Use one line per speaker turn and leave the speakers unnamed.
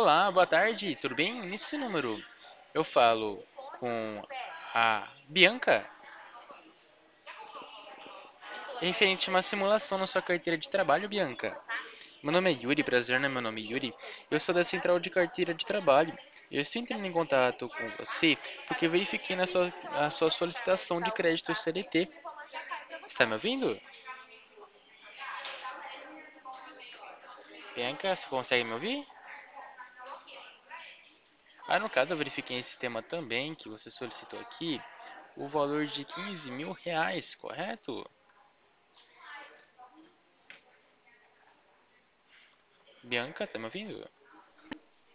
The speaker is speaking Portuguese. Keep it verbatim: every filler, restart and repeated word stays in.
Olá, boa tarde, tudo bem? Nesse número eu falo com a Bianca, referente a uma simulação na sua carteira de trabalho, Bianca. Meu nome é Yuri, prazer, né? Meu nome é Yuri. Eu sou da Central de Carteira de Trabalho. Eu estou entrando em contato com você porque verifiquei na sua, a sua solicitação de crédito C L T. Está me ouvindo? Bianca, você consegue me ouvir? Ah, no caso, eu verifiquei em sistema também que você solicitou aqui o valor de quinze mil reais, correto? Bianca, tá me ouvindo?